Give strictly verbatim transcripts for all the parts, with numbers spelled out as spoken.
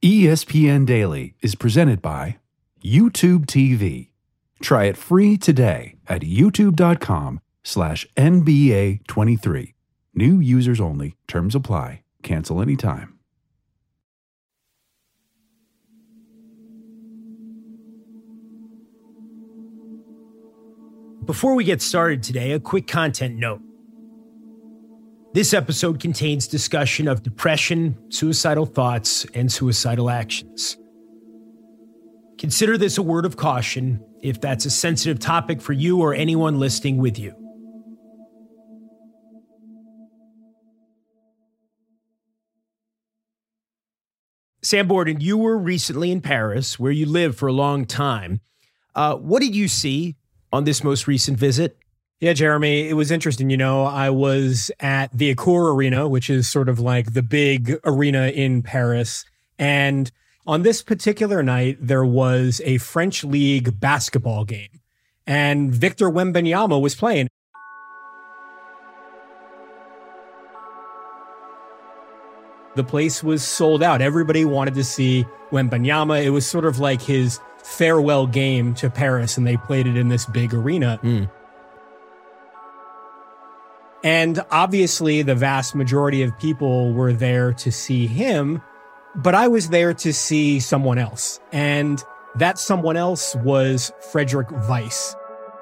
E S P N Daily is presented by YouTube T V. Try it free today at youtube.com slash NBA23. New users only. Terms apply. Cancel anytime. Before we get started today, a quick content note. This episode contains discussion of depression, suicidal thoughts, and suicidal actions. Consider this a word of caution if that's a sensitive topic for you or anyone listening with you. Sam Borden, you were recently in Paris, where you lived for a long time. Uh, what did you see on this most recent visit? Yeah, Jeremy, it was interesting. You know, I was at the Accor Arena, which is sort of like the big arena in Paris. And on this particular night, there was a French League basketball game. And Victor Wembanyama was playing. The place was sold out. Everybody wanted to see Wembanyama. It was sort of like his farewell game to Paris, and they played it in this big arena. Mm. And obviously, the vast majority of people were there to see him, but I was there to see someone else. And that someone else was Frédéric Weis.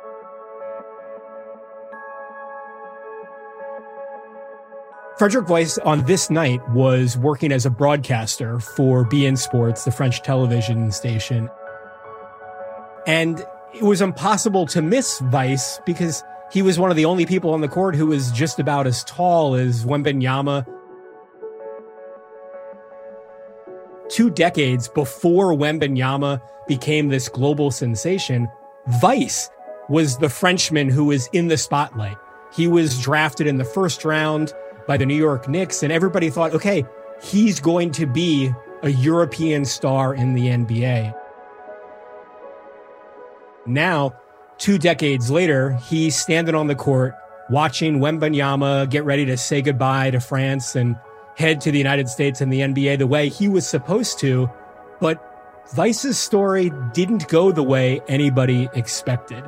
Frédéric Weis on this night was working as a broadcaster for B N Sports, the French television station. And it was impossible to miss Weis because he was one of the only people on the court who was just about as tall as Wembanyama. Two decades before Wembanyama became this global sensation, Weis was the Frenchman who was in the spotlight. He was drafted in the first round by the New York Knicks, and everybody thought, okay, he's going to be a European star in the N B A. Now, two decades later, he's standing on the court, watching Wembanyama get ready to say goodbye to France and head to the United States and the N B A the way he was supposed to. But Weis's story didn't go the way anybody expected.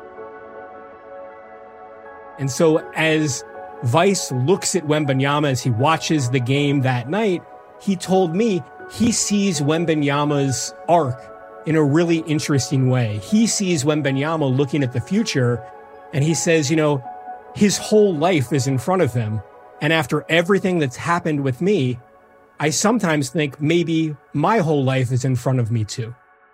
And so as Weis looks at Wembanyama as he watches the game that night, he told me he sees Wembanyama's arc in a really interesting way. He sees Wembanyama looking at the future, and he says, you know, his whole life is in front of him. And after everything that's happened with me, I sometimes think maybe my whole life is in front of me too.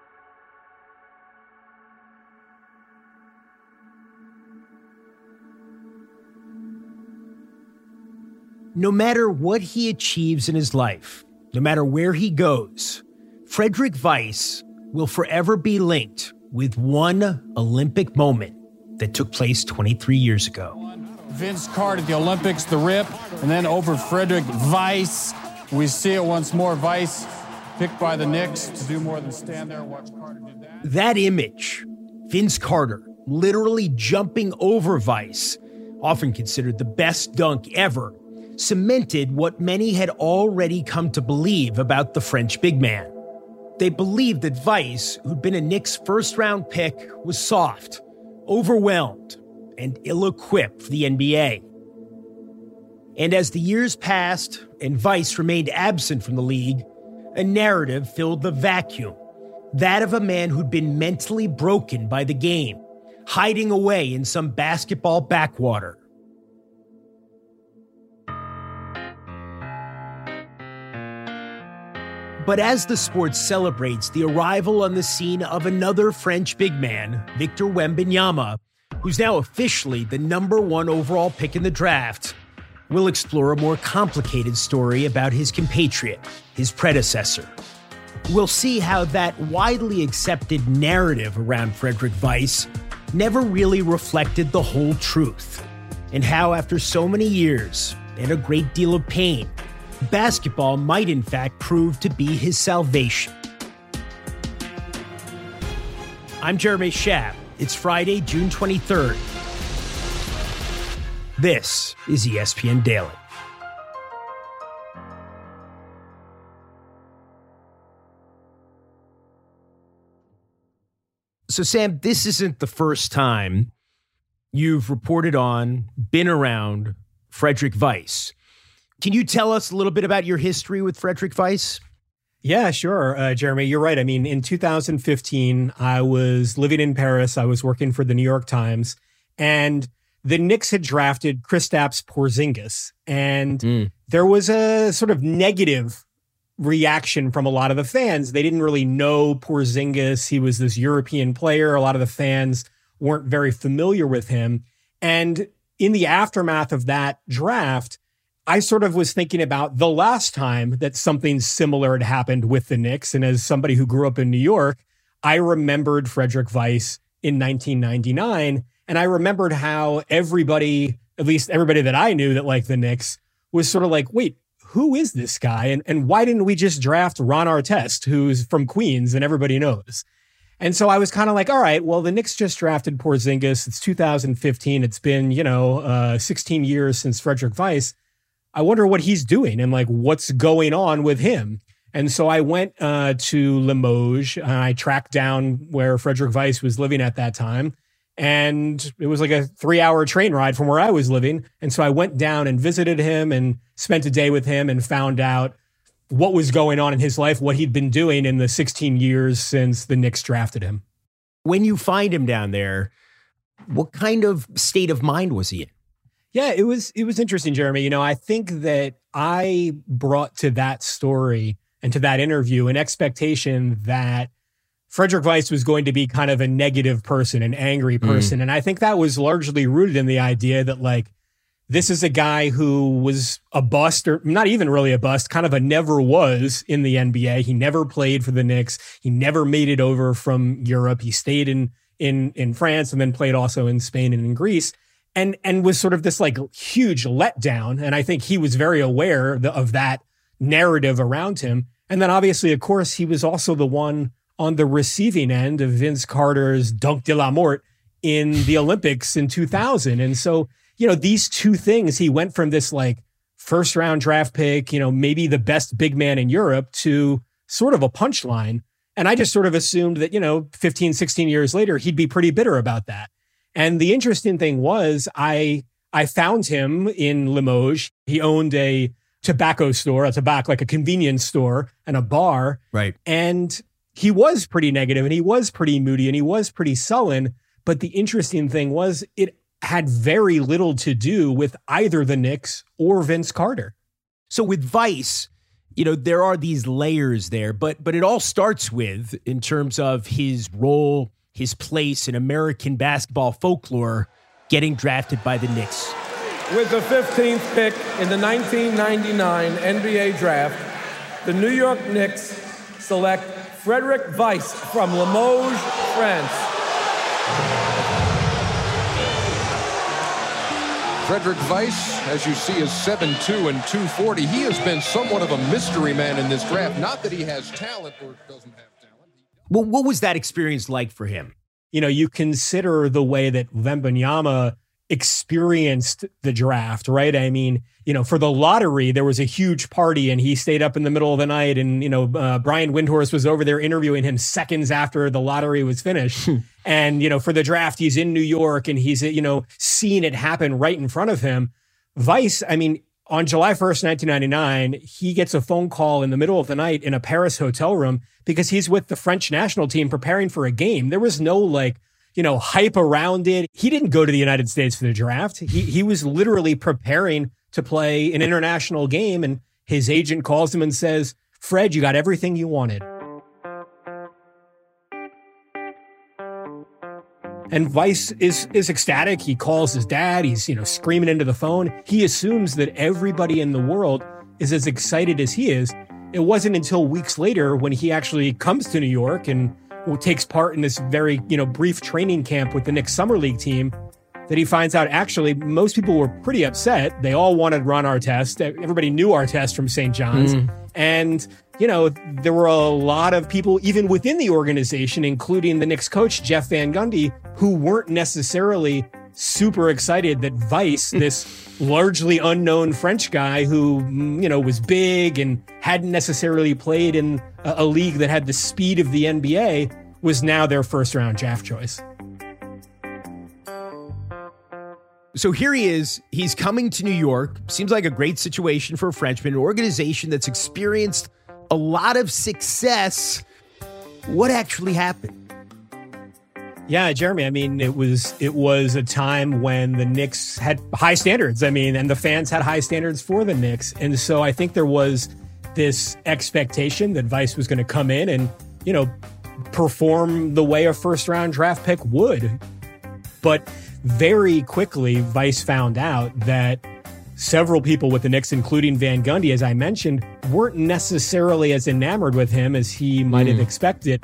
No matter what he achieves in his life, no matter where he goes, Frédéric Weis will forever be linked with one Olympic moment that took place twenty-three years ago. Vince Carter at the Olympics, the rip, and then over Frédéric Weis. We see it once more. Weis picked by the Knicks to do more than stand there and watch Carter do that. That image, Vince Carter literally jumping over Weis, often considered the best dunk ever, cemented what many had already come to believe about the French big man. They believed that Weis, who'd been a Knicks first-round pick, was soft, overwhelmed, and ill-equipped for the N B A. And as the years passed and Weis remained absent from the league, a narrative filled the vacuum, that of a man who'd been mentally broken by the game, hiding away in some basketball backwater. But as the sport celebrates the arrival on the scene of another French big man, Victor Wembanyama, who's now officially the number one overall pick in the draft, we'll explore a more complicated story about his compatriot, his predecessor. We'll see how that widely accepted narrative around Frédéric Weis never really reflected the whole truth, and how after so many years and a great deal of pain, basketball might in fact prove to be his salvation. I'm Jeremy Schaap. It's Friday, June twenty-third. This is E S P N Daily. So, Sam, this isn't the first time you've reported on, been around Frederick Weis. Can you tell us a little bit about your history with Frederick Weis? Yeah, sure, uh, Jeremy. You're right. I mean, in two thousand fifteen, I was living in Paris. I was working for the New York Times, and the Knicks had drafted Kristaps Porzingis, and mm. there was a sort of negative reaction from a lot of the fans. They didn't really know Porzingis. He was this European player. A lot of the fans weren't very familiar with him. And in the aftermath of that draft, I sort of was thinking about the last time that something similar had happened with the Knicks. And as somebody who grew up in New York, I remembered Frederick Weis in nineteen ninety-nine. And I remembered how everybody, at least everybody that I knew that liked the Knicks, was sort of like, wait, who is this guy? And, and why didn't we just draft Ron Artest, who's from Queens and everybody knows? And so I was kind of like, all right, well, the Knicks just drafted Porzingis. It's two thousand fifteen. It's been, you know, uh, sixteen years since Frederick Weis. I wonder what he's doing and like what's going on with him. And so I went uh, to Limoges and I tracked down where Frederick Weis was living at that time. And it was like a three hour train ride from where I was living. And so I went down and visited him and spent a day with him and found out what was going on in his life, what he'd been doing in the sixteen years since the Knicks drafted him. When you find him down there, what kind of state of mind was he in? Yeah, it was, it was interesting, Jeremy. You know, I think that I brought to that story and to that interview an expectation that Frederick Weis was going to be kind of a negative person, an angry person. Mm. And I think that was largely rooted in the idea that like, this is a guy who was a bust, or not even really a bust, kind of a never was in the N B A. He never played for the Knicks. He never made it over from Europe. He stayed in, in, in France and then played also in Spain and in Greece. And, and was sort of this like huge letdown. And I think he was very aware of that narrative around him. And then obviously, of course, he was also the one on the receiving end of Vince Carter's Dunk de la Mort in the Olympics in two thousand. And so, you know, these two things, he went from this like first round draft pick, you know, maybe the best big man in Europe to sort of a punchline. And I just sort of assumed that, you know, fifteen, sixteen years later, he'd be pretty bitter about that. And the interesting thing was I, I found him in Limoges. He owned a tobacco store, a tobacco, like a convenience store and a bar. Right. And he was pretty negative and he was pretty moody and he was pretty sullen. But the interesting thing was it had very little to do with either the Knicks or Vince Carter. So with Weis, you know, there are these layers there, but but it all starts with, in terms of his role, his place in American basketball folklore, getting drafted by the Knicks. With the fifteenth pick in the nineteen ninety-nine N B A draft, the New York Knicks select Frederick Weis from Limoges, France. Frederick Weis, as you see, is seven two and two forty. He has been somewhat of a mystery man in this draft. Not that he has talent or doesn't have talent. Well, what was that experience like for him? You know, you consider the way that Wembanyama experienced the draft, right? I mean, you know, for the lottery, there was a huge party and he stayed up in the middle of the night and, you know, uh, Brian Windhorst was over there interviewing him seconds after the lottery was finished. And, you know, for the draft, he's in New York and he's, you know, seeing it happen right in front of him. Weis, I mean, on July first, nineteen ninety-nine, he gets a phone call in the middle of the night in a Paris hotel room because he's with the French national team preparing for a game. There was no like, you know, hype around it. He didn't go to the United States for the draft. He he was literally preparing to play an international game. And his agent calls him and says, Fred, you got everything you wanted. And Weis is is ecstatic. He calls his dad. He's, you know, screaming into the phone. He assumes that everybody in the world is as excited as he is. It wasn't until weeks later when he actually comes to New York and takes part in this very, you know, brief training camp with the Knicks Summer League team that he finds out actually most people were pretty upset. They all wanted Ron Artest. Everybody knew Artest from Saint John's. Mm. And, you know, there were a lot of people even within the organization, including the Knicks coach, Jeff Van Gundy, who weren't necessarily super excited that Weis, this largely unknown French guy who, you know, was big and hadn't necessarily played in a, a league that had the speed of the N B A, was now their first round draft choice. So here he is. He's coming to New York. Seems like a great situation for a Frenchman, an organization that's experienced a lot of success. What actually happened? Yeah, Jeremy, I mean, it was it was a time when the Knicks had high standards. I mean, and the fans had high standards for the Knicks. And so I think there was this expectation that Vice was going to come in and, you know, perform the way a first round draft pick would. But very quickly, Vice found out that several people with the Knicks, including Van Gundy, as I mentioned, weren't necessarily as enamored with him as he might mm. have expected.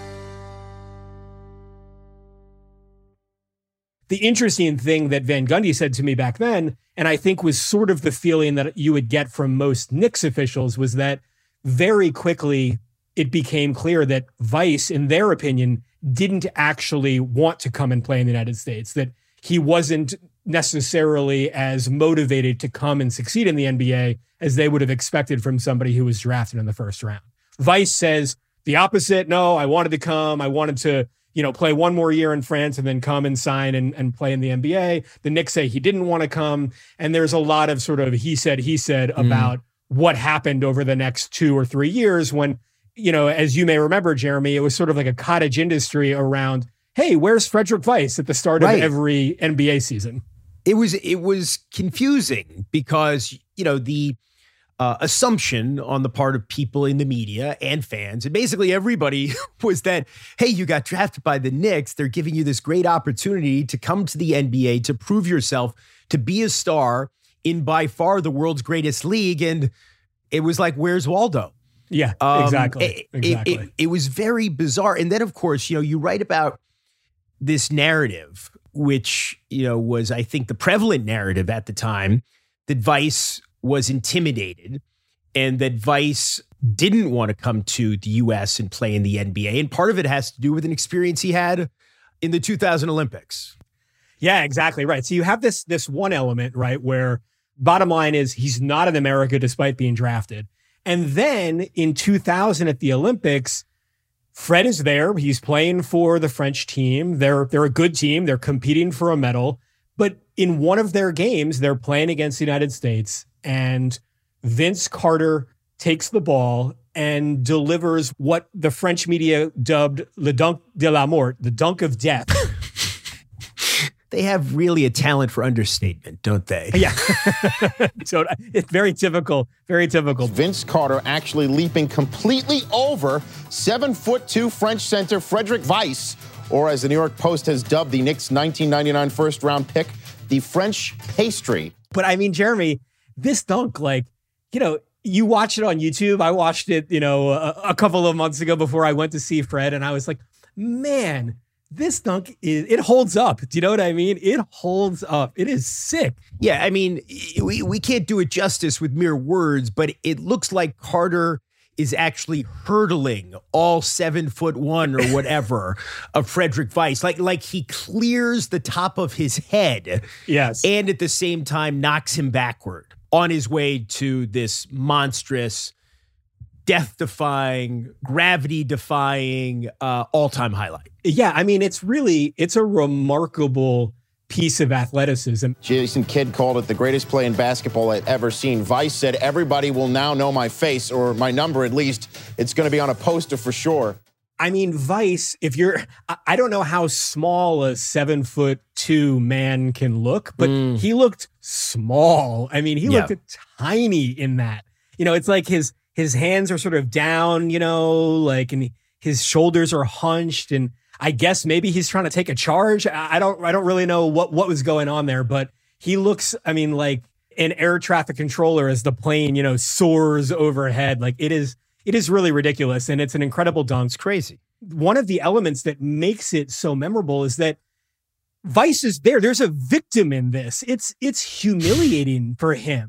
The interesting thing that Van Gundy said to me back then, and I think was sort of the feeling that you would get from most Knicks officials, was that very quickly it became clear that Vice, in their opinion, didn't actually want to come and play in the United States, that he wasn't necessarily as motivated to come and succeed in the N B A as they would have expected from somebody who was drafted in the first round. Vice says the opposite. No, I wanted to come. I wanted to, you know, play one more year in France and then come and sign and, and play in the N B A. The Knicks say he didn't want to come. And there's a lot of sort of he said, he said mm. about what happened over the next two or three years when, you know, as you may remember, Jeremy, it was sort of like a cottage industry around, hey, where's Frederick Vice at the start right. of every N B A season? It was it was confusing because, you know, the uh, assumption on the part of people in the media and fans and basically everybody was that, hey, you got drafted by the Knicks. They're giving you this great opportunity to come to the N B A, to prove yourself, to be a star in by far the world's greatest league. And it was like, where's Waldo? Yeah, um, exactly. It, exactly. It, it, it was very bizarre. And then, of course, you know, you write about this narrative, which, you know, was, I think, the prevalent narrative at the time, that Vice was intimidated and that Vice didn't want to come to the U S and play in the N B A. And part of it has to do with an experience he had in the two thousand Olympics. Yeah, exactly right. So you have this, this one element, right, where bottom line is he's not in America despite being drafted. And then in two thousand at the Olympics, Fred is there. He's playing for the French team. They're they're a good team. They're competing for a medal. But in one of their games, they're playing against the United States, and Vince Carter takes the ball and delivers what the French media dubbed le dunk de la mort, the dunk of death. They have really a talent for understatement, don't they? Yeah. So it's very typical, very typical. Vince Carter actually leaping completely over seven foot two French center Frederick Vice, or as the New York Post has dubbed the Knicks nineteen ninety-nine first round pick, the French pastry. But I mean, Jeremy, this dunk, like, you know, you watch it on YouTube. I watched it, you know, a, a couple of months ago before I went to see Fred, and I was like, man, this dunk, is it holds up. Do you know what I mean? It holds up. It is sick. Yeah, I mean, we, we can't do it justice with mere words, but it looks like Carter is actually hurdling all seven foot one or whatever of Frederick Vice. Like, like he clears the top of his head. Yes. And at the same time knocks him backward on his way to this monstrous, death-defying, gravity-defying, uh, all-time highlight. Yeah, I mean, it's really, it's a remarkable piece of athleticism. Jason Kidd called it the greatest play in basketball I've ever seen. Vice said, everybody will now know my face, or my number at least. It's going to be on a poster for sure. I mean, Vice, if you're, I don't know how small a seven foot two man can look, but mm. he looked small. I mean, he yeah. looked tiny in that. You know, it's like his, his hands are sort of down, you know, like, and his shoulders are hunched, and I guess maybe he's trying to take a charge. I don't, I don't really know what, what was going on there, but he looks, I mean, like an air traffic controller as the plane, you know, soars overhead. Like it is, it is really ridiculous. And it's an incredible dunk. It's crazy. One of the elements that makes it so memorable is that Vice is there. There's a victim in this. It's, it's humiliating for him.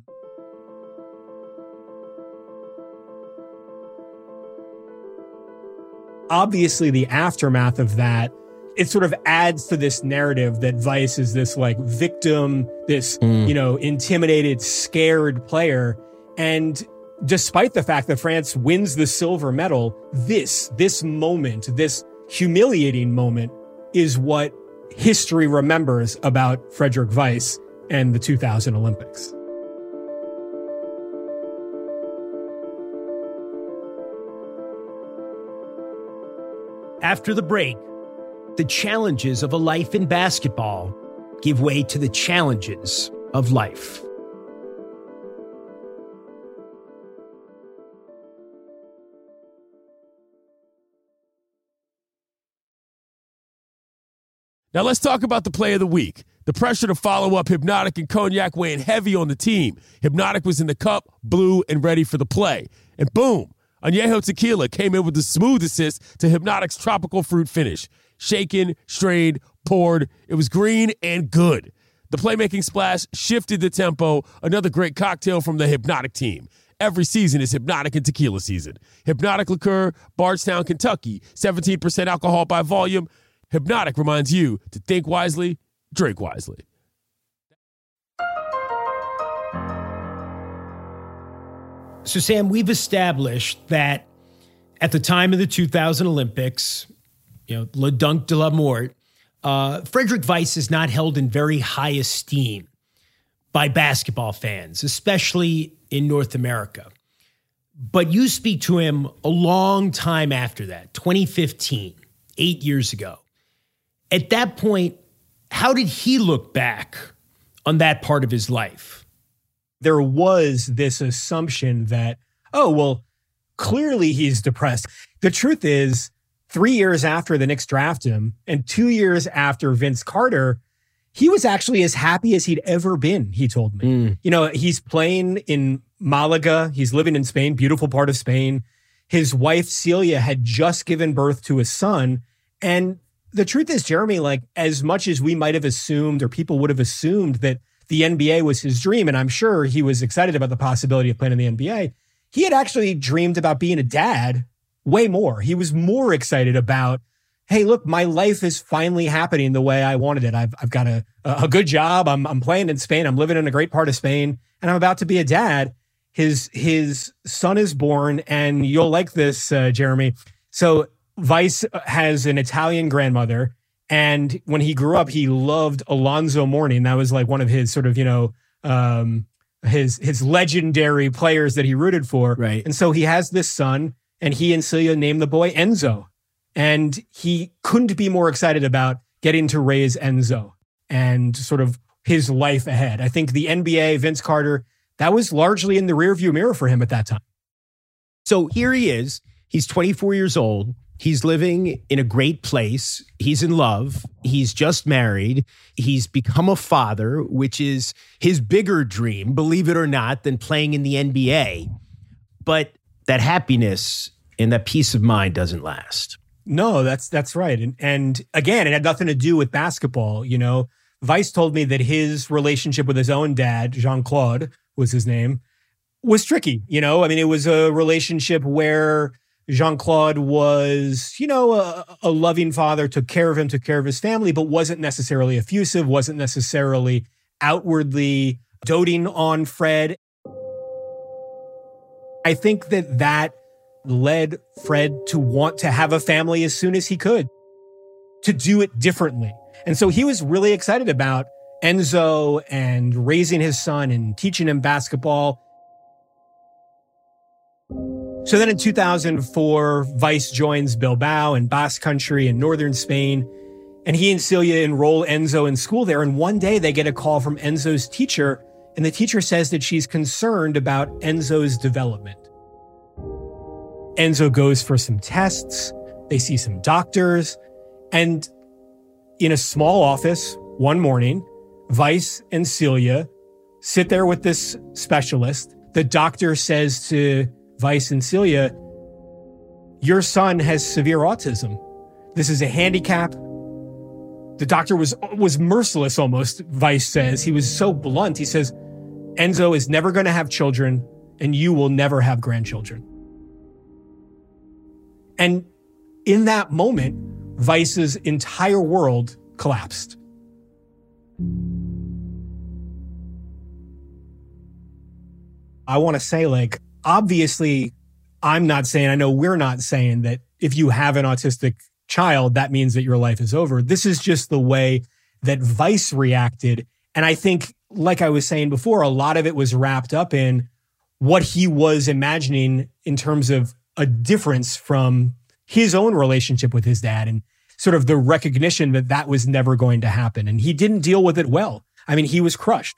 Obviously, the aftermath of that, it sort of adds to this narrative that Vice is this like victim, this, mm. you know, intimidated, scared player. And despite the fact that France wins the silver medal, this, this moment, this humiliating moment is what history remembers about Frederick Weiss and the two thousand Olympics. After the break, the challenges of a life in basketball give way to the challenges of life. Now let's talk about the play of the week. The pressure to follow up Hypnotic and Cognac weighing heavy on the team. Hypnotic was in the cup, blue, and ready for the play. And boom, Añejo Tequila came in with the smooth assist to Hypnotic's tropical fruit finish. Shaken, strained, poured. It was green and good. The playmaking splash shifted the tempo. Another great cocktail from the Hypnotic team. Every season is Hypnotic and Tequila season. Hypnotic Liqueur, Bardstown, Kentucky. seventeen percent alcohol by volume. Hypnotic reminds you to think wisely, drink wisely. So, Sam, we've established that at the time of the two thousand Olympics, you know, Le Dunk de la Mort, uh, Frederick Weiss is not held in very high esteem by basketball fans, especially in North America. But you speak to him a long time after that, twenty fifteen, eight years ago. At that point, how did he look back on that part of his life? There was this assumption that, oh, well, clearly he's depressed. The truth is, three years after the Knicks draft him and two years after Vince Carter, he was actually as happy as he'd ever been, he told me. Mm. You know, he's playing in Malaga. He's living in Spain, beautiful part of Spain. His wife, Celia, had just given birth to a son. And the truth is, Jeremy, like, as much as we might have assumed or people would have assumed that the N B A was his dream, and I'm sure he was excited about the possibility of playing in the N B A, he had actually dreamed about being a dad way more. He was more excited about, hey, look, my life is finally happening the way I wanted it. I've I've got a, a good job. I'm I'm playing in Spain. I'm living in a great part of Spain, and I'm about to be a dad. His, his son is born, and you'll like this, uh, Jeremy. So Weiss has an Italian grandmother, and when he grew up, he loved Alonzo Mourning. That was like one of his sort of, you know, um, his his legendary players that he rooted for. Right. And so he has this son, and he and Celia named the boy Enzo. And he couldn't be more excited about getting to raise Enzo and sort of his life ahead. I think the N B A, Vince Carter, that was largely in the rearview mirror for him at that time. So here he is. He's twenty-four years old. He's living in a great place. He's in love. He's just married. He's become a father, which is his bigger dream, believe it or not, than playing in the N B A. But that happiness and that peace of mind doesn't last. No, that's that's right. And, and again, it had nothing to do with basketball. You know, Weiss told me that his relationship with his own dad, Jean-Claude was his name, was tricky. You know, I mean, it was a relationship where Jean-Claude was, you know, a, a loving father, took care of him, took care of his family, but wasn't necessarily effusive, wasn't necessarily outwardly doting on Fred. I think that that led Fred to want to have a family as soon as he could, to do it differently. And so he was really excited about Enzo and raising his son and teaching him basketball. So then in two thousand four, Weiss joins Bilbao and Basque Country in northern Spain, and he and Celia enroll Enzo in school there. And one day they get a call from Enzo's teacher, and the teacher says that she's concerned about Enzo's development. Enzo goes for some tests. They see some doctors. And in a small office one morning, Weiss and Celia sit there with this specialist. The doctor says to Weiss and Celia, your son has severe autism. This is a handicap. The doctor was was merciless almost, Weiss says. He was so blunt. He says, Enzo is never going to have children, and you will never have grandchildren. And in that moment, Weiss's entire world collapsed. I want to say, like, obviously, I'm not saying, I know we're not saying that if you have an autistic child, that means that your life is over. This is just the way that Vice reacted. And I think, like I was saying before, a lot of it was wrapped up in what he was imagining in terms of a difference from his own relationship with his dad and sort of the recognition that that was never going to happen. And he didn't deal with it well. I mean, he was crushed.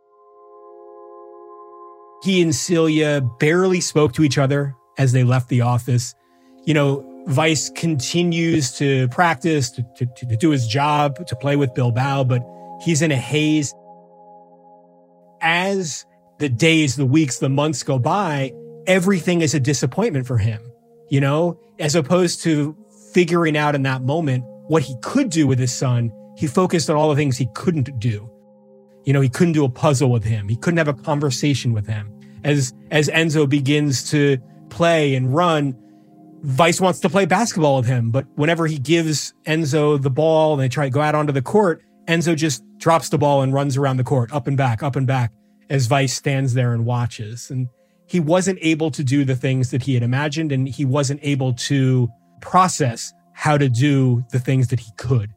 He and Celia barely spoke to each other as they left the office. You know, Vice continues to practice, to, to, to do his job, to play with Bilbao, but he's in a haze. As the days, the weeks, the months go by, everything is a disappointment for him, you know, as opposed to figuring out in that moment what he could do with his son. He focused on all the things he couldn't do. You know, he couldn't do a puzzle with him. He couldn't have a conversation with him. As, as Enzo begins to play and run, Vice wants to play basketball with him. But whenever he gives Enzo the ball and they try to go out onto the court, Enzo just drops the ball and runs around the court, up and back, up and back, as Vice stands there and watches. And he wasn't able to do the things that he had imagined, and he wasn't able to process how to do the things that he could.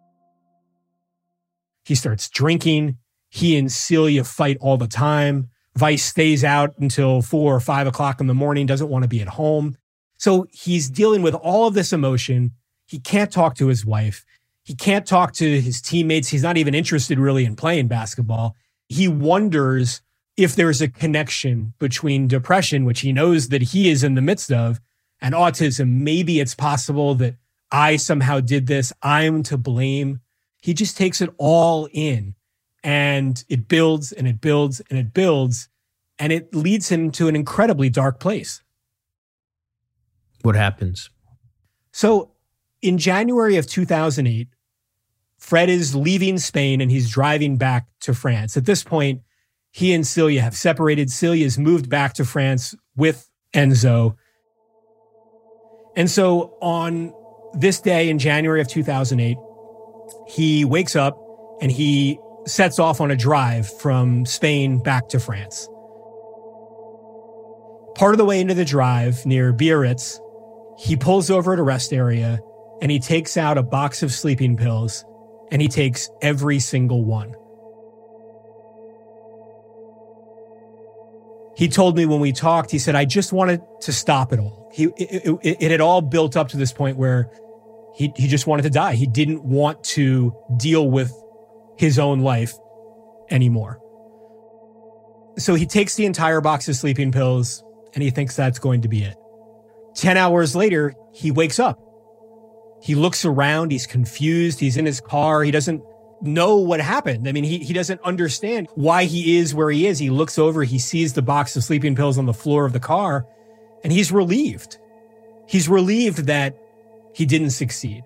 He starts drinking. He and Celia fight all the time. Vice stays out until four or five o'clock in the morning, doesn't want to be at home. So he's dealing with all of this emotion. He can't talk to his wife. He can't talk to his teammates. He's not even interested really in playing basketball. He wonders if there's a connection between depression, which he knows that he is in the midst of, and autism. Maybe it's possible that I somehow did this. I'm to blame. He just takes it all in, and it builds and it builds and it builds, and it leads him to an incredibly dark place. What happens? So in January of two thousand eight, Fred is leaving Spain and he's driving back to France. At this point, he and Celia have separated. Celia's moved back to France with Enzo. And so on this day in January of two thousand eight, he wakes up and he sets off on a drive from Spain back to France. Part of the way into the drive near Biarritz, he pulls over at a rest area and he takes out a box of sleeping pills and he takes every single one. He told me when we talked, he said, I just wanted to stop it all. He, it, it, it had all built up to this point where he, he just wanted to die. He didn't want to deal with his own life anymore. So he takes the entire box of sleeping pills and he thinks that's going to be it. Ten hours later, he wakes up. He looks around. He's confused. He's in his car. He doesn't know what happened. I mean, he, he doesn't understand why he is where he is. He looks over. He sees the box of sleeping pills on the floor of the car, and he's relieved. He's relieved that he didn't succeed.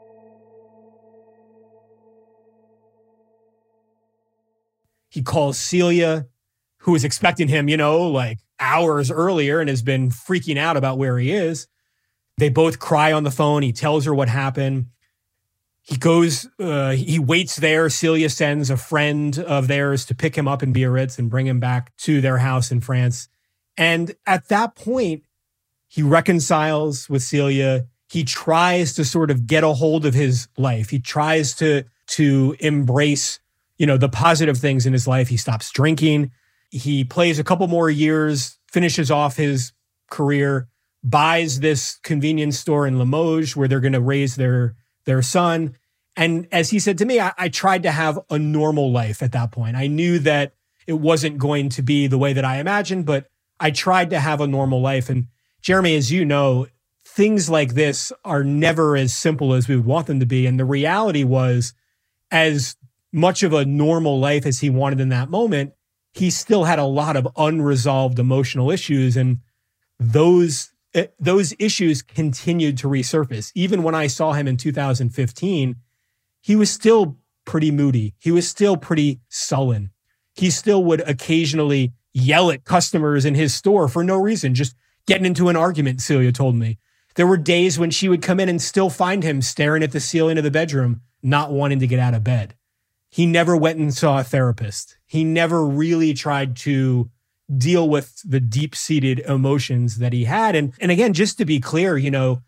He calls Celia, who was expecting him, you know, like hours earlier and has been freaking out about where he is. They both cry on the phone. He tells her what happened. He goes, uh, he waits there. Celia sends a friend of theirs to pick him up in Biarritz and bring him back to their house in France. And at that point, he reconciles with Celia. He tries to sort of get a hold of his life. He tries to, to embrace, you know, the positive things in his life. He stops drinking. He plays a couple more years, finishes off his career, buys this convenience store in Limoges where they're going to raise their, their son. And as he said to me, I, I tried to have a normal life at that point. I knew that it wasn't going to be the way that I imagined, but I tried to have a normal life. And Jeremy, as you know, things like this are never as simple as we would want them to be. And the reality was, as much of a normal life as he wanted in that moment, he still had a lot of unresolved emotional issues. And those, those issues continued to resurface. Even when I saw him in two thousand fifteen, he was still pretty moody. He was still pretty sullen. He still would occasionally yell at customers in his store for no reason, just getting into an argument, Celia told me. There were days when she would come in and still find him staring at the ceiling of the bedroom, not wanting to get out of bed. He never went and saw a therapist. He never really tried to deal with the deep-seated emotions that he had. And, and again, just to be clear, you know,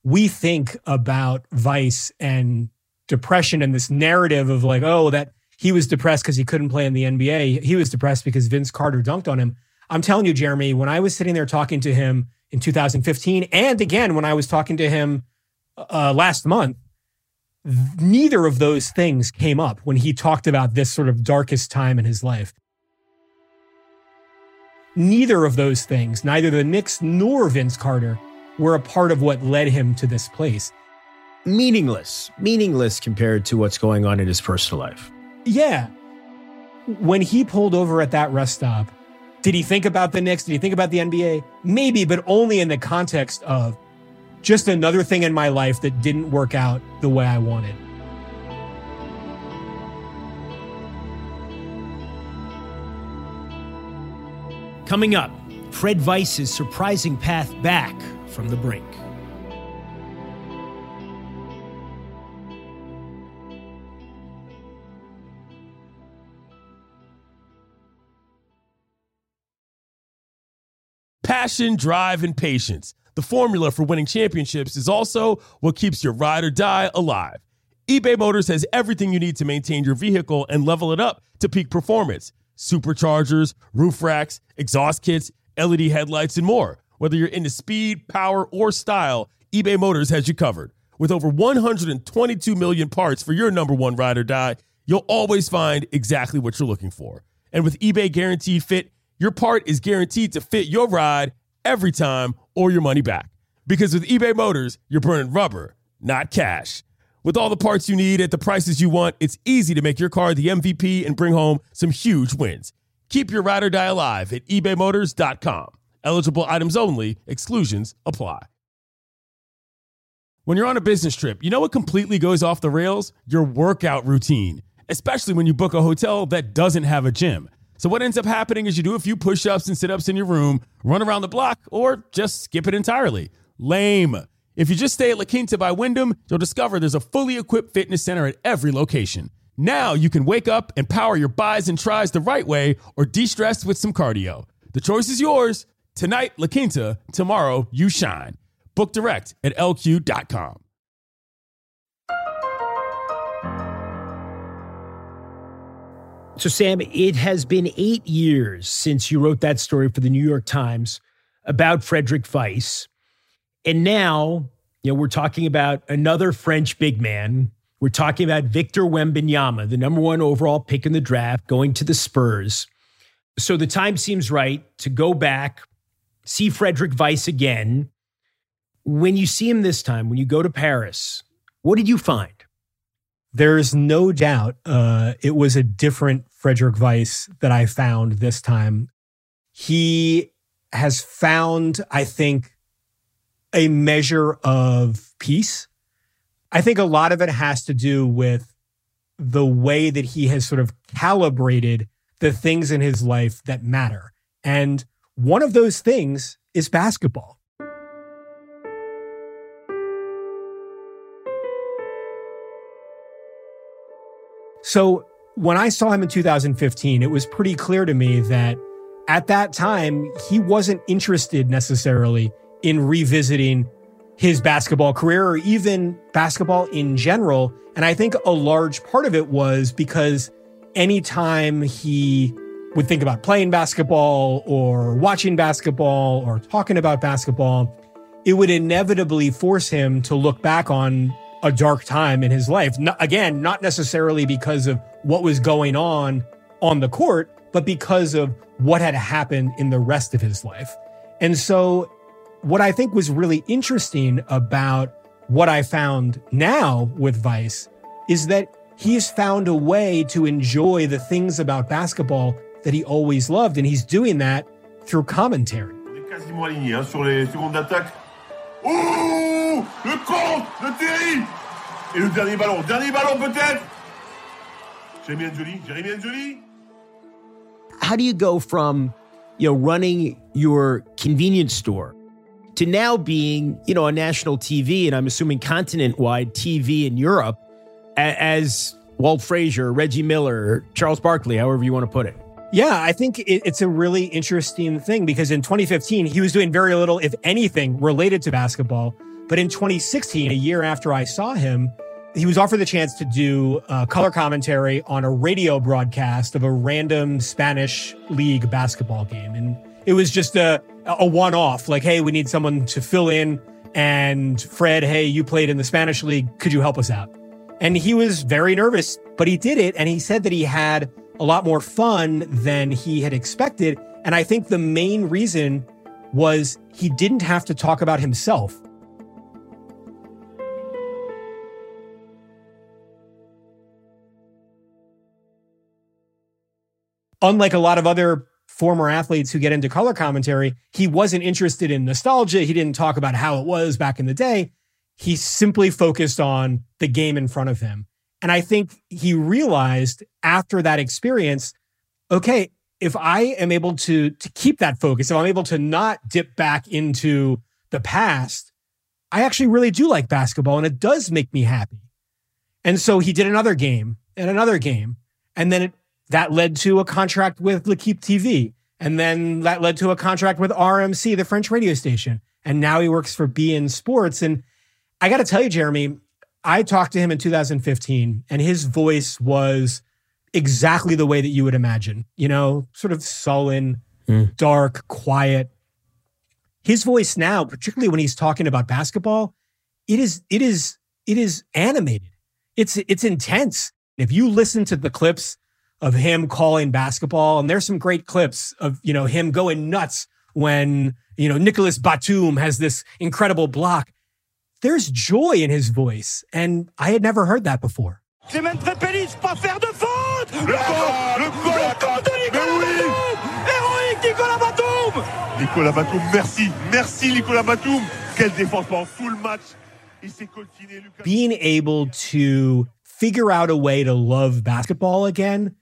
we think about Vice and depression and this narrative of like, oh, that he was depressed because he couldn't play in the N B A. He was depressed because Vince Carter dunked on him. I'm telling you, Jeremy, when I was sitting there talking to him in two thousand fifteen, and again, when I was talking to him uh, last month, neither of those things came up when he talked about this sort of darkest time in his life. Neither of those things, neither the Knicks nor Vince Carter, were a part of what led him to this place. Meaningless. Meaningless compared to what's going on in his personal life. Yeah. When he pulled over at that rest stop, did he think about the Knicks? Did he think about the N B A? Maybe, but only in the context of just another thing in my life that didn't work out the way I wanted. Coming up, Fred Vice's surprising path back from the brink. Passion, drive, and patience. The formula for winning championships is also what keeps your ride or die alive. eBay Motors has everything you need to maintain your vehicle and level it up to peak performance. Superchargers, roof racks, exhaust kits, L E D headlights, and more. Whether you're into speed, power, or style, eBay Motors has you covered. With over one hundred twenty-two million parts for your number one ride or die, you'll always find exactly what you're looking for. And with eBay Guaranteed Fit, your part is guaranteed to fit your ride every time or your money back. Because with eBay Motors, you're burning rubber, not cash. With all the parts you need at the prices you want, it's easy to make your car the M V P and bring home some huge wins. Keep your ride or die alive at ebay motors dot com. Eligible items only. Exclusions apply. When you're on a business trip, you know what completely goes off the rails? Your workout routine, especially when you book a hotel that doesn't have a gym. So what ends up happening is you do a few push-ups and sit-ups in your room, run around the block, or just skip it entirely. Lame. If you just stay at La Quinta by Wyndham, you'll discover there's a fully equipped fitness center at every location. Now you can wake up and power your buys and tries the right way or de-stress with some cardio. The choice is yours. Tonight, La Quinta. Tomorrow, you shine. Book direct at L Q dot com. So, Sam, it has been eight years since you wrote that story for the New York Times about Frédéric Weis. And now, you know, we're talking about another French big man. We're talking about Victor Wembanyama, the number one overall pick in the draft, going to the Spurs. So the time seems right to go back, see Frédéric Weis again. When you see him this time, when you go to Paris, what did you find? There's no doubt uh, it was a different Frédéric Weis that I found this time. He has found, I think, a measure of peace. I think a lot of it has to do with the way that he has sort of calibrated the things in his life that matter. And one of those things is basketball. So when I saw him in two thousand fifteen, it was pretty clear to me that at that time, he wasn't interested necessarily in revisiting his basketball career or even basketball in general. And I think a large part of it was because anytime he would think about playing basketball or watching basketball or talking about basketball, it would inevitably force him to look back on a dark time in his life. Not, again, not necessarily because of what was going on on the court, but because of what had happened in the rest of his life. And so what I think was really interesting about what I found now with Weis is that he's found a way to enjoy the things about basketball that he always loved. And he's doing that through commentary. On est quasiment aligné hein, sur les secondes d'attaque. Oh, le compte de Terry. Et le dernier ballon. Dernier ballon peut-être. Jérémy Anzoli. Jérémy Anzoli. How do you go from, you know, running your convenience store to now being, you know, on national T V, and I'm assuming continent-wide T V in Europe, as Walt Frazier, Reggie Miller, Charles Barkley, however you want to put it? Yeah, I think it, it's a really interesting thing because in twenty fifteen, he was doing very little, if anything, related to basketball. But in twenty sixteen, a year after I saw him, he was offered the chance to do uh, color commentary on a radio broadcast of a random Spanish league basketball game. And it was just a, a one-off, like, hey, we need someone to fill in. And Fred, hey, you played in the Spanish league. Could you help us out? And he was very nervous, but he did it. And he said that he had a lot more fun than he had expected. And I think the main reason was he didn't have to talk about himself. Unlike a lot of other former athletes who get into color commentary, he wasn't interested in nostalgia. He didn't talk about how it was back in the day. He simply focused on the game in front of him. And I think he realized after that experience, okay, if I am able to, to keep that focus, if I'm able to not dip back into the past, I actually really do like basketball and it does make me happy. And so he did another game and another game. And then it, that led to a contract with L'Équipe T V. And then that led to a contract with R M C, the French radio station. And now he works for B N Sports. And I got to tell you, Jeremy, I talked to him in two thousand fifteen and his voice was exactly the way that you would imagine, you know, sort of sullen, mm. dark, quiet. His voice now, particularly when he's talking about basketball, it is, it is, it is animated. It's, it's intense. If you listen to the clips of him calling basketball, and there's some great clips of, you know, him going nuts when, you know, Nicolas Batum has this incredible block. There's joy in his voice, and I had never heard that before. Clément Prepelic, pas faire de faute! Le compte! Le compte de Nicolas Batum! Héroïque Nicolas Batum! Nicolas Batum, merci! Merci Nicolas Batum! Quelle défense pendant tout le match! Il s'est coltiné. Being able to figure out a way to love basketball again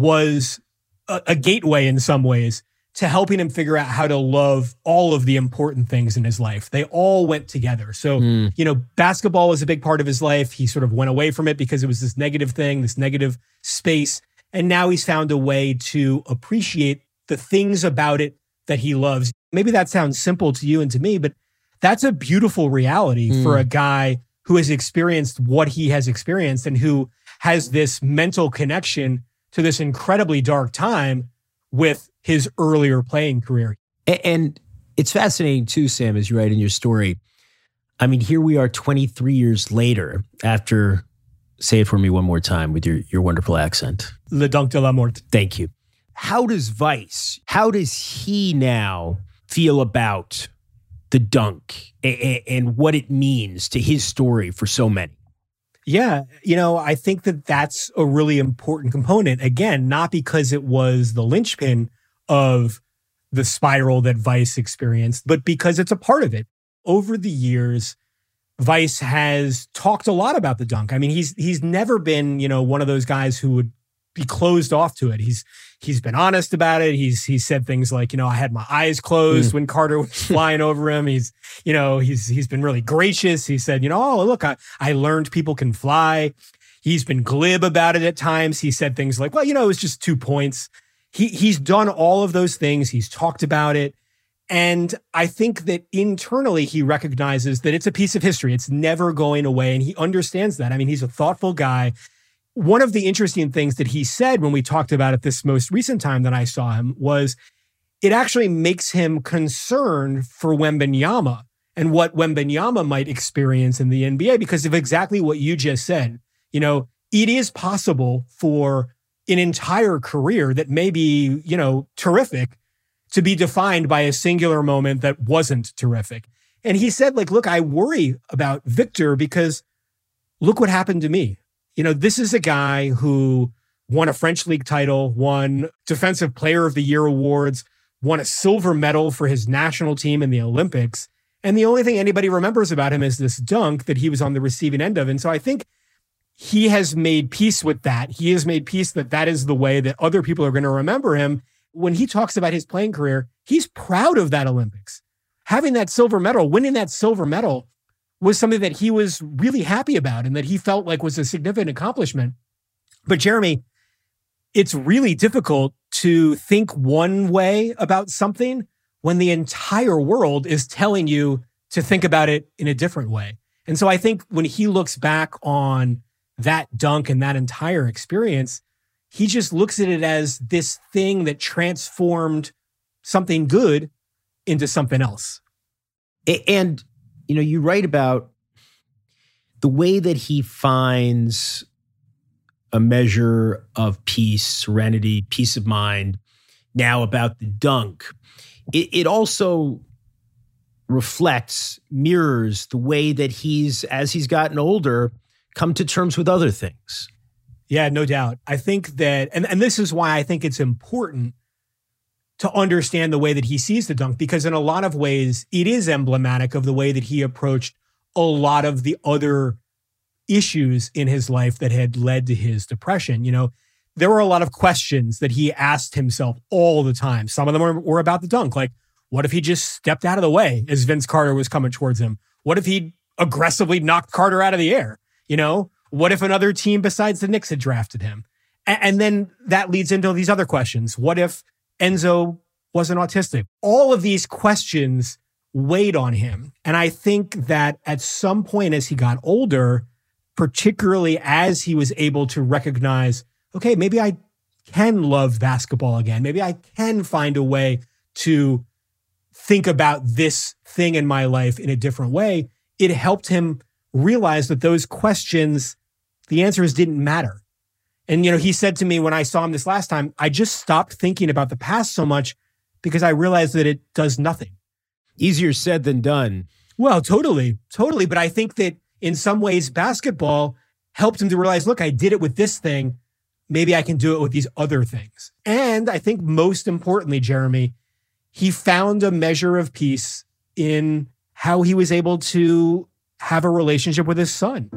was a, a gateway in some ways to helping him figure out how to love all of the important things in his life. They all went together. So, mm. you know, basketball was a big part of his life. He sort of went away from it because it was this negative thing, this negative space. And now he's found a way to appreciate the things about it that he loves. Maybe that sounds simple to you and to me, but that's a beautiful reality mm. for a guy who has experienced what he has experienced and who has this mental connection to this incredibly dark time with his earlier playing career. And it's fascinating too, Sam, as you write in your story. I mean, here we are twenty-three years later after, say it for me one more time with your, your wonderful accent. Le Dunk de la Mort. Thank you. How does Vice, how does he now feel about the dunk and, and what it means to his story for so many? Yeah, you know, I think that that's a really important component. Again, not because it was the linchpin of the spiral that Vice experienced, but because it's a part of it. Over the years, Vice has talked a lot about the dunk. I mean, he's he's never been, you know, one of those guys who would be closed off to it. He's he's been honest about it. He's he's said things like, you know, I had my eyes closed mm. when Carter was flying over him. He's, you know, he's he's been really gracious. He said, you know, oh, look, I, I learned people can fly. He's been glib about it at times. He said things like, well, you know, it was just two points. He he's done all of those things. He's talked about it. And I think that internally he recognizes that it's a piece of history. It's never going away. And he understands that. I mean, he's a thoughtful guy. One of the interesting things that he said when we talked about it this most recent time that I saw him was it actually makes him concerned for Wembanyama and what Wembanyama might experience in the N B A because of exactly what you just said. You know, it is possible for an entire career that may be, you know, terrific to be defined by a singular moment that wasn't terrific. And he said, like, look, I worry about Victor because look what happened to me. You know, this is a guy who won a French league title, won Defensive Player of the Year awards, won a silver medal for his national team in the Olympics. And the only thing anybody remembers about him is this dunk that he was on the receiving end of. And so I think he has made peace with that. He has made peace that that is the way that other people are going to remember him. When he talks about his playing career, he's proud of that Olympics. Having that silver medal, winning that silver medal was something that he was really happy about and that he felt like was a significant accomplishment. But Jeremy, it's really difficult to think one way about something when the entire world is telling you to think about it in a different way. And so I think when he looks back on that dunk and that entire experience, he just looks at it as this thing that transformed something good into something else. And, you know, you write about the way that he finds a measure of peace, serenity, peace of mind now about the dunk. It, it also reflects, mirrors the way that he's, as he's gotten older, come to terms with other things. Yeah, no doubt. I think that, and, and this is why I think it's important to understand the way that he sees the dunk, because in a lot of ways, it is emblematic of the way that he approached a lot of the other issues in his life that had led to his depression. You know, there were a lot of questions that he asked himself all the time. Some of them were, were about the dunk. Like, what if he just stepped out of the way as Vince Carter was coming towards him? What if he aggressively knocked Carter out of the air? You know, what if another team besides the Knicks had drafted him? And, and then that leads into these other questions. What if Enzo wasn't autistic? All of these questions weighed on him. And I think that at some point as he got older, particularly as he was able to recognize, okay, maybe I can love basketball again. Maybe I can find a way to think about this thing in my life in a different way. It helped him realize that those questions, the answers didn't matter. And, you know, he said to me when I saw him this last time, I just stopped thinking about the past so much because I realized that it does nothing. Easier said than done. Well, totally, totally. But I think that in some ways, basketball helped him to realize, look, I did it with this thing. Maybe I can do it with these other things. And I think most importantly, Jeremy, he found a measure of peace in how he was able to have a relationship with his son.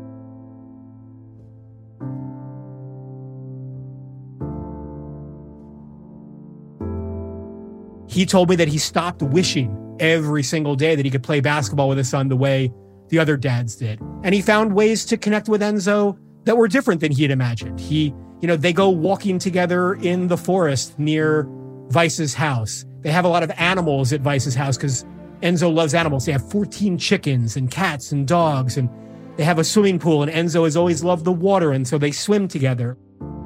He told me that he stopped wishing every single day that he could play basketball with his son the way the other dads did. And he found ways to connect with Enzo that were different than he had imagined. He, you know, they go walking together in the forest near Vice's house. They have a lot of animals at Vice's house because Enzo loves animals. They have fourteen chickens and cats and dogs, and they have a swimming pool, and Enzo has always loved the water, and so they swim together.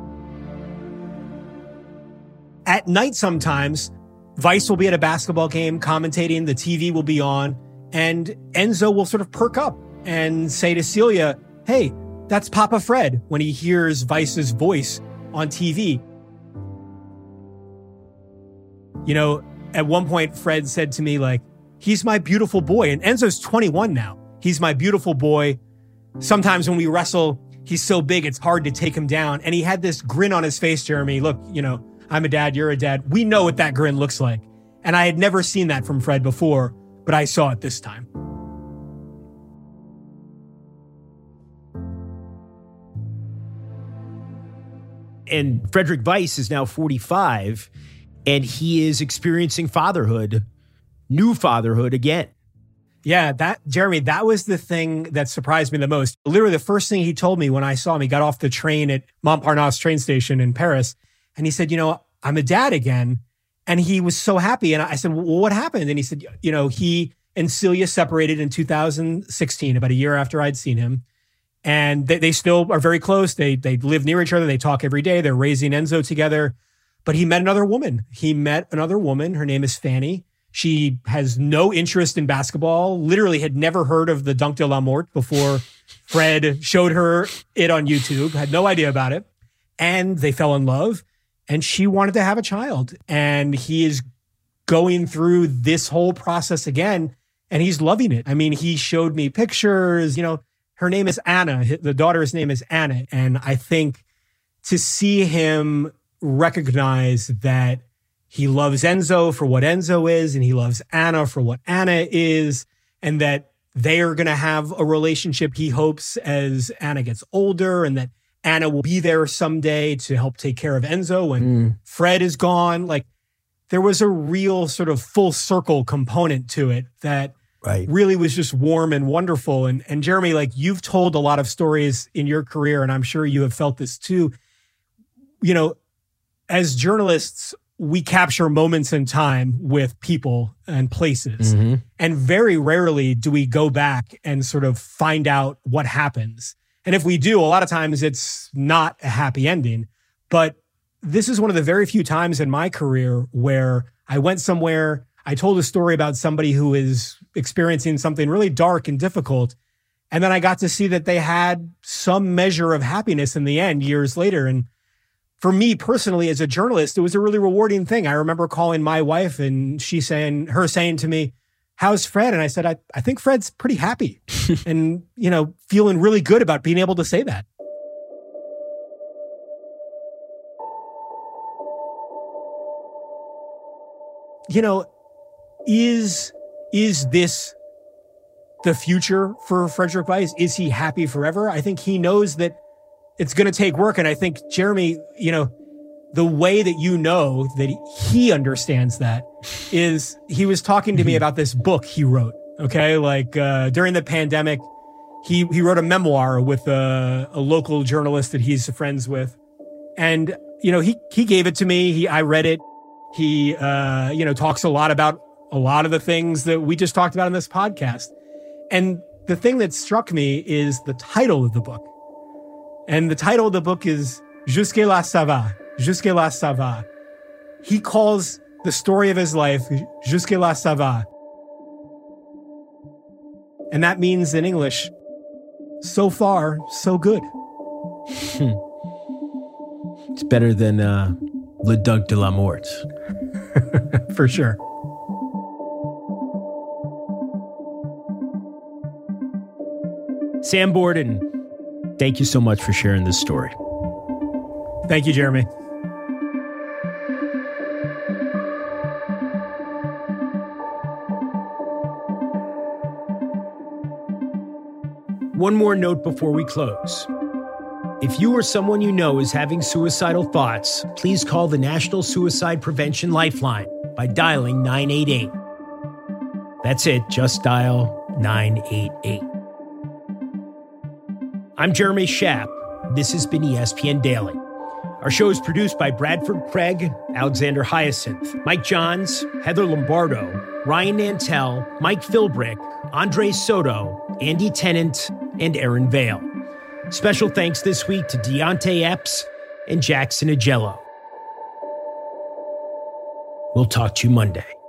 At night sometimes, Vice will be at a basketball game commentating, the T V will be on, and Enzo will sort of perk up and say to Celia, hey, that's Papa Fred, when he hears Vice's voice on T V. You know, at one point, Fred said to me, like, he's my beautiful boy. And Enzo's twenty-one now. He's my beautiful boy. Sometimes when we wrestle, he's so big, it's hard to take him down. And he had this grin on his face, Jeremy. Look, you know, I'm a dad, you're a dad. We know what that grin looks like. And I had never seen that from Fred before, but I saw it this time. And Frederick Weiss is now forty-five, and he is experiencing fatherhood, new fatherhood again. Yeah, that, Jeremy, that was the thing that surprised me the most. Literally the first thing he told me when I saw him, he got off the train at Montparnasse train station in Paris, and he said, you know, I'm a dad again. And he was so happy. And I said, well, what happened? And he said, you know, he and Celia separated in two thousand sixteen, about a year after I'd seen him. And they, they still are very close. They, they live near each other. They talk every day. They're raising Enzo together. But he met another woman. He met another woman. Her name is Fanny. She has no interest in basketball, literally had never heard of the Dunk de la Mort before Fred showed her it on YouTube, had no idea about it. And they fell in love, and she wanted to have a child. And he is going through this whole process again, and he's loving it. I mean, he showed me pictures, you know, her name is Anna. The daughter's name is Anna. And I think to see him recognize that he loves Enzo for what Enzo is, and he loves Anna for what Anna is, and that they are going to have a relationship, he hopes, as Anna gets older, and that Anna will be there someday to help take care of Enzo when mm. Fred is gone. Like, there was a real sort of full circle component to it that right. really was just warm and wonderful. And, and Jeremy, like, you've told a lot of stories in your career, and I'm sure you have felt this too. You know, as journalists, we capture moments in time with people and places. Mm-hmm. And very rarely do we go back and sort of find out what happens. And if we do, a lot of times it's not a happy ending. But this is one of the very few times in my career where I went somewhere, I told a story about somebody who is experiencing something really dark and difficult. And then I got to see that they had some measure of happiness in the end years later. And for me personally, as a journalist, it was a really rewarding thing. I remember calling my wife and she saying, her saying to me, "How's Fred?" And I said, I, I think Fred's pretty happy and, you know, feeling really good about being able to say that. You know, is, is this the future for Frederick Weiss? Is he happy forever? I think he knows that it's going to take work. And I think, Jeremy, you know, the way that you know that he understands that is he was talking to me about this book he wrote. Okay. Like, uh, during the pandemic, he, he wrote a memoir with a, a local journalist that he's friends with. And, you know, he, he gave it to me. He, I read it. He, uh, you know, talks a lot about a lot of the things that we just talked about in this podcast. And the thing that struck me is the title of the book. And the title of the book is Jusque là ça va. Jusque là ça va. He calls the story of his life Jusque là ça va. And that means in English, so far, so good. Hmm. It's better than uh, Le Duc de la Mort. For sure. Sam Borden, thank you so much for sharing this story. Thank you, Jeremy. One more note before we close. If you or someone you know is having suicidal thoughts, please call the National Suicide Prevention Lifeline by dialing nine eight eight. That's it, just dial nine eight eight. I'm Jeremy Schaap. This has been E S P N Daily. Our show is produced by Bradford Craig, Alexander Hyacinth, Mike Johns, Heather Lombardo, Ryan Nantel, Mike Philbrick, Andre Soto, Andy Tennant, and Aaron Vale. Special thanks this week to Deontay Epps and Jackson Agello. We'll talk to you Monday.